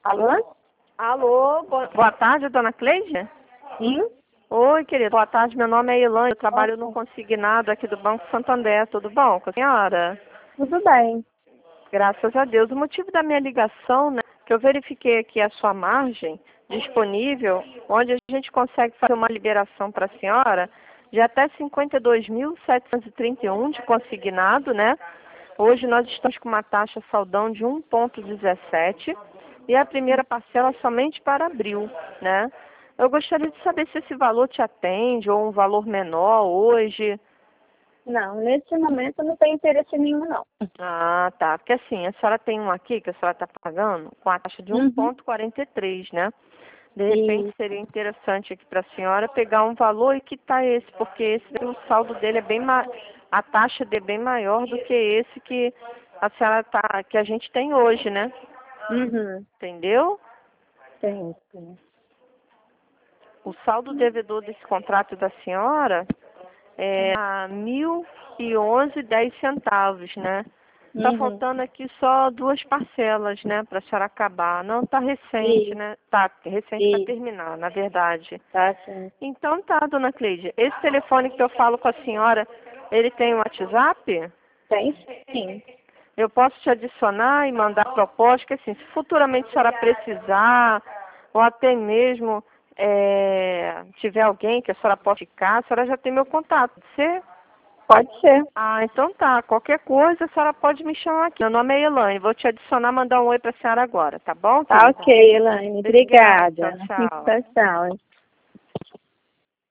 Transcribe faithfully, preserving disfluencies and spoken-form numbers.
Alô? Alô, boa, boa tarde, dona Cleide? Sim? Oi, querida. Boa tarde, meu nome é Elaine, eu trabalho no consignado aqui do Banco Santander, tudo bom com a senhora? Tudo bem. Graças a Deus. O motivo da minha ligação, né, que eu verifiquei aqui a sua margem disponível, onde a gente consegue fazer uma liberação para a senhora de até cinquenta e dois mil setecentos e trinta e um de consignado, né? Hoje nós estamos com uma taxa saldão de um vírgula dezessete e a primeira parcela somente para abril, né? Eu gostaria de saber se esse valor te atende ou um valor menor hoje. Não, nesse momento não tem interesse nenhum, não. Ah, tá. Porque assim, a senhora tem um aqui que a senhora está pagando com a taxa de um Uhum. vírgula quarenta e três, né? De repente E seria interessante aqui para a senhora pegar um valor e quitar esse, porque esse o saldo dele é bem ma... a taxa dele é bem maior do que esse que a senhora tá, que a gente tem hoje, né? uhum. Entendeu? Tem, sim. O saldo devedor desse contrato da senhora é a mil e onze dez centavos, né? Tá Uhum. faltando aqui só duas parcelas, né, para a senhora acabar. Não, tá recente, E, né? Tá recente para e, terminar, na verdade. tá sim. Então tá, dona Cleide. Esse telefone que eu falo com a senhora, ele tem um WhatsApp? Tem sim. Eu posso te adicionar e mandar proposta, que assim, se futuramente a senhora precisar, ou até mesmo é, tiver alguém que a senhora pode ficar, a senhora já tem meu contato. Você? Pode ser. Ah, então tá. Qualquer coisa, a senhora pode me chamar aqui. Meu nome é Elaine. Vou te adicionar, mandar um oi para a senhora agora, tá bom, Tá querida? ok, Elaine. Obrigada. Obrigada. Tchau, tchau. Tchau, tchau.